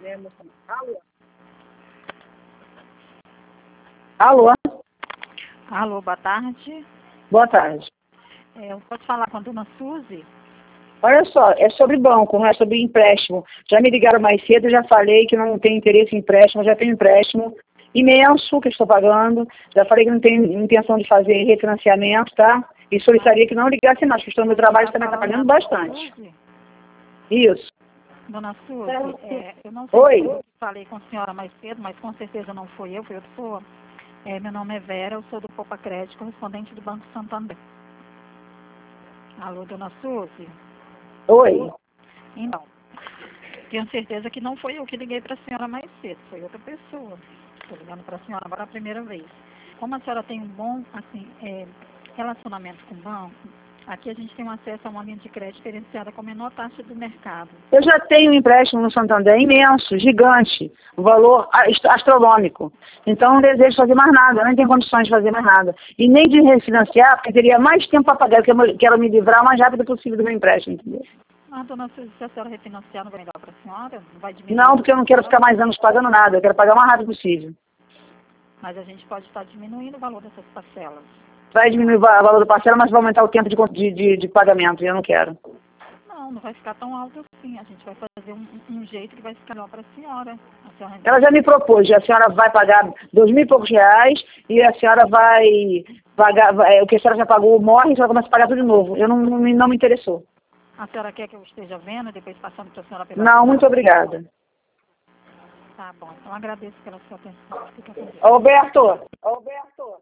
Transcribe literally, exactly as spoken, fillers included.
Alô? Alô? Alô, boa tarde. Boa tarde. É, eu posso falar com a dona Suzy? Olha só, é sobre banco, não é sobre empréstimo. Já me ligaram mais cedo, já falei que não tenho interesse em empréstimo, já tenho empréstimo imenso que estou pagando. Já falei que não tenho intenção de fazer refinanciamento, tá? E solicitaria que não ligasse mais, porque estou no meu trabalho também está pagando bastante. Suzy? Isso. Dona Suzy, é, eu não sei Oi. se eu falei com a senhora mais cedo, mas com certeza não foi eu, foi outra pessoa. É, meu nome é Vera, eu sou do Poupa Crédito, correspondente do Banco Santander. Alô, dona Suzy? Oi. Então, tenho certeza que não foi eu que liguei para a senhora mais cedo, foi outra pessoa. Estou ligando para a senhora agora a primeira vez. Como a senhora tem um bom assim, é, relacionamento com o banco, aqui a gente tem um acesso a uma linha de crédito diferenciada com a menor taxa do mercado. Eu já tenho um empréstimo no Santander imenso, gigante, um valor ast- astronômico. Então não desejo fazer mais nada, eu nem tenho condições de fazer mais nada. E nem de refinanciar, porque teria mais tempo para pagar, porque eu quero me livrar o mais rápido possível do meu empréstimo, entendeu? Ah, dona Suzy, se a senhora refinanciar, não vai melhor para a senhora? Não vai diminuir? Não, porque eu não quero ficar mais anos pagando nada, eu quero pagar o mais rápido possível. Mas a gente pode estar diminuindo o valor dessas parcelas. Vai diminuir o va- o valor do parcela, mas vai aumentar o tempo de, con- de, de, de pagamento, e eu não quero. Não, não vai ficar tão alto assim. A gente vai fazer um, um jeito que vai ficar melhor para a senhora. A senhora... Ela já me propôs, a senhora vai pagar dois mil e poucos reais e a senhora vai pagar, vai- o que a senhora já pagou morre e a senhora começa a pagar tudo de novo. Eu não, não, me- não me interessou. A senhora quer que eu esteja vendo e depois passando para a senhora pela... Não, muito obrigada. Tá bom, então agradeço pela sua atenção. Fica com Deus. Alberto! Alberto!